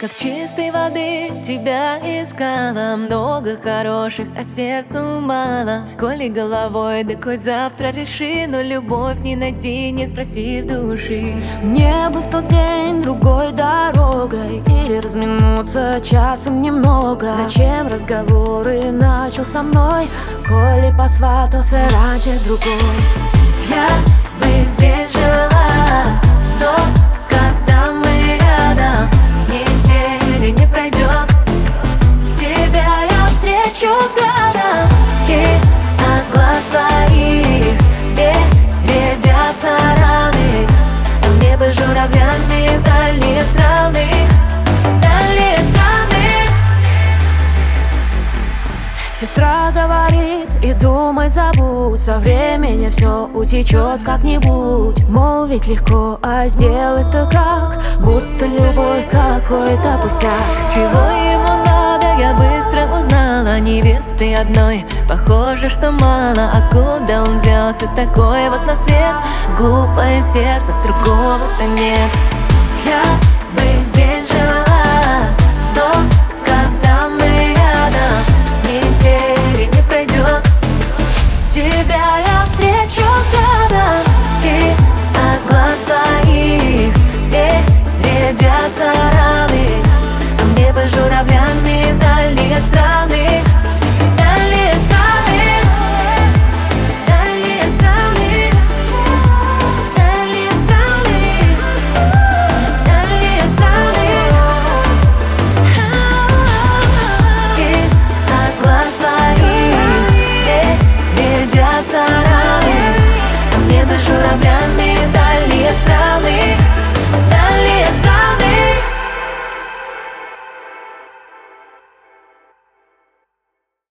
Как чистой воды тебя искала, много хороших, а сердцу мало. Коли головой, да хоть завтра реши, но любовь не найти, не спросив души. Мне бы в тот день другой дорогой, или разминуться часом немного. Зачем разговоры начал со мной, коли посватался раньше другой? Я бы здесь жила, но когда мы рядом, недели не пройдет, тебя я встречу взглядом, и от глаз твоих бередятся раны, а мне бы журавлями в дальние страны, дальние страны. Сестра говорит, и думай, забудь, со временем все утечет как-нибудь. Мол, ведь легко, а сделать-то как? Будто любовь какой-то пустяк. Чего ему надо, я быстро узнала. Невесты одной, похоже, что мало. Откуда он взялся такой вот на свет? Глупое сердце, другого-то нет. Я бы здесь